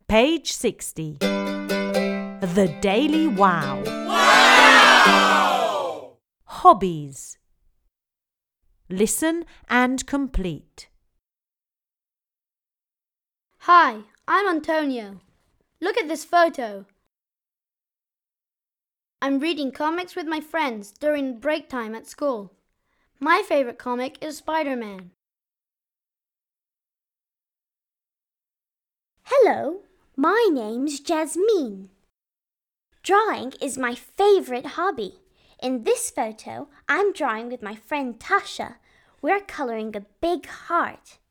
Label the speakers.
Speaker 1: Page 60. The Daily Wow. Hobbies. Listen and complete.
Speaker 2: Hi, I'm Antonio. Look at this photo. I'm reading comics with my friends during break time at school. My favorite comic is Spider-Man.
Speaker 3: Hello, my name's Jasmine. Drawing is my favorite hobby. In this photo, I'm drawing with my friend Tasha. We're coloring a big heart.